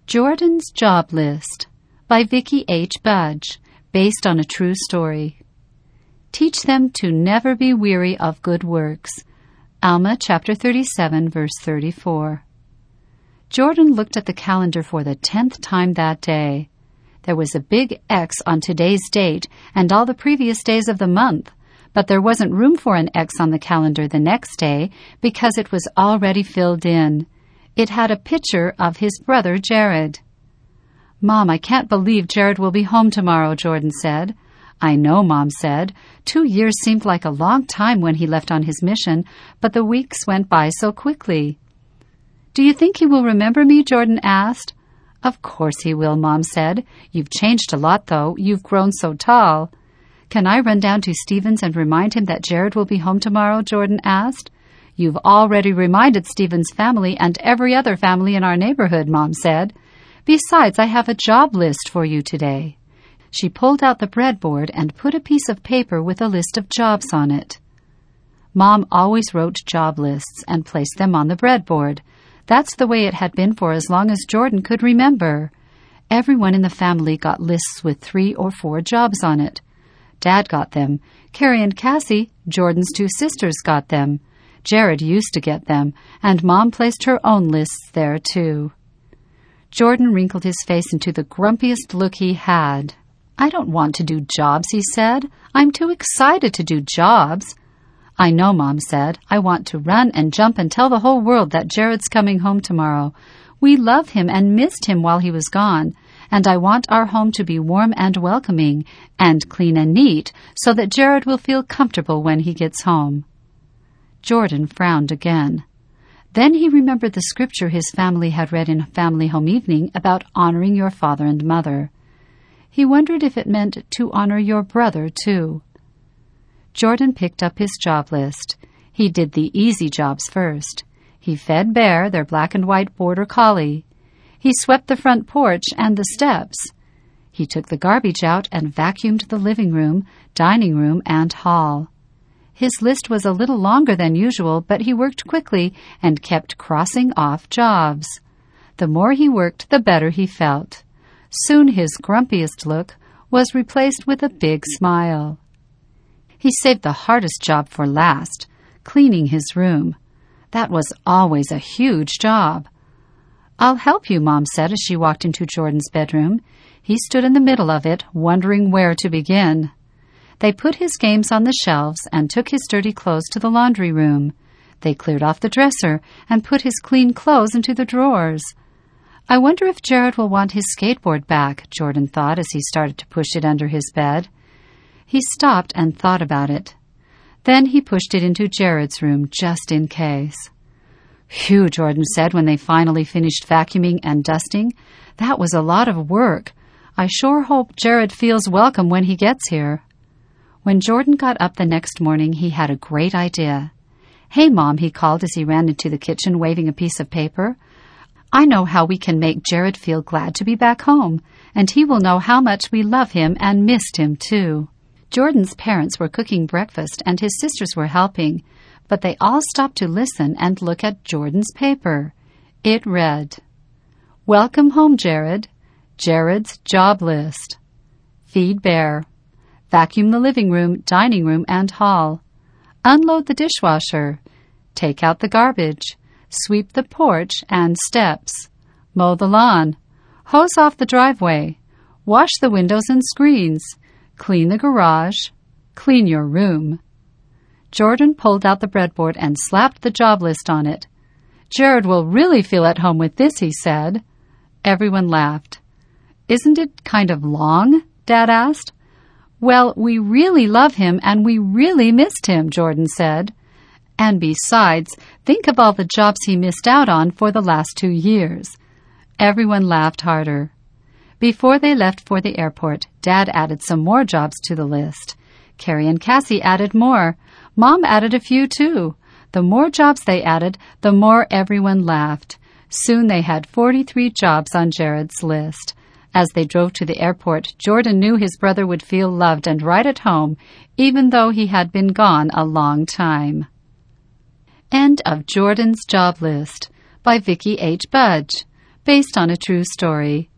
Jordan's Job List by Vicki H. Budge, based on a true story. Teach them to never be weary of good works. Alma chapter 37, verse 34. Jordan looked at the calendar for the 10th time that day. There was a big X on today's date and all the previous days of the month, but there wasn't room for an X on the calendar the next day because it was already filled in. It had a picture of his brother Jared. "Mom, I can't believe Jared will be home tomorrow," Jordan said. "I know," Mom said. 2 years seemed like a long time when he left on his mission, but the weeks went by so quickly. "Do you think he will remember me?" Jordan asked. "Of course he will," Mom said. "You've changed a lot, though. You've grown so tall." "Can I run down to Stevens and remind him that Jared will be home tomorrow?" Jordan asked. "You've already reminded Stevens' family and every other family in our neighborhood," Mom said. "Besides, I have a job list for you today." She pulled out the breadboard and put a piece of paper with a list of jobs on it. Mom always wrote job lists and placed them on the breadboard. That's the way it had been for as long as Jordan could remember. Everyone in the family got lists with 3 or 4 jobs on it. Dad got them. Carrie and Cassie, Jordan's 2 sisters, got them. Jared used to get them, and Mom placed her own lists there, too. Jordan wrinkled his face into the grumpiest look he had. "I don't want to do jobs," he said. "I'm too excited to do jobs." "I know," Mom said. "I want to run and jump and tell the whole world that Jared's coming home tomorrow. We love him and missed him while he was gone, and I want our home to be warm and welcoming and clean and neat so that Jared will feel comfortable when he gets home." Jordan frowned again. Then he remembered the scripture his family had read in Family Home Evening about honoring your father and mother. He wondered if it meant to honor your brother, too. Jordan picked up his job list. He did the easy jobs first. He fed Bear, their black and white border collie. He swept the front porch and the steps. He took the garbage out and vacuumed the living room, dining room, and hall. His list was a little longer than usual, but he worked quickly and kept crossing off jobs. The more he worked, the better he felt. Soon his grumpiest look was replaced with a big smile. He saved the hardest job for last, cleaning his room. That was always a huge job. "I'll help you," Mom said as she walked into Jordan's bedroom. He stood in the middle of it, wondering where to begin. They put his games on the shelves and took his dirty clothes to the laundry room. They cleared off the dresser and put his clean clothes into the drawers. "I wonder if Jared will want his skateboard back," Jordan thought as he started to push it under his bed. He stopped and thought about it. Then he pushed it into Jared's room just in case. "Phew," Jordan said when they finally finished vacuuming and dusting. "That was a lot of work. I sure hope Jared feels welcome when he gets here." When Jordan got up the next morning, he had a great idea. "Hey, Mom," he called as he ran into the kitchen waving a piece of paper. "I know how we can make Jared feel glad to be back home, and he will know how much we love him and missed him, too." Jordan's parents were cooking breakfast and his sisters were helping, but they all stopped to listen and look at Jordan's paper. It read, "Welcome home, Jared. Jared's job list. Feed Bear. Vacuum the living room, dining room, and hall. Unload the dishwasher. Take out the garbage. Sweep the porch and steps. Mow the lawn. Hose off the driveway. Wash the windows and screens. Clean the garage. Clean your room." Jordan pulled out the breadboard and slapped the job list on it. "Jared will really feel at home with this," he said. Everyone laughed. "Isn't it kind of long?" Dad asked. "Well, we really love him and we really missed him," Jordan said. "And besides, think of all the jobs he missed out on for the last 2 years." Everyone laughed harder. Before they left for the airport, Dad added some more jobs to the list. Carrie and Cassie added more. Mom added a few, too. The more jobs they added, the more everyone laughed. Soon they had 43 jobs on Jared's list. As they drove to the airport, Jordan knew his brother would feel loved and right at home, even though he had been gone a long time. End of Jordan's Job List by Vicki H. Budge. based on a true story.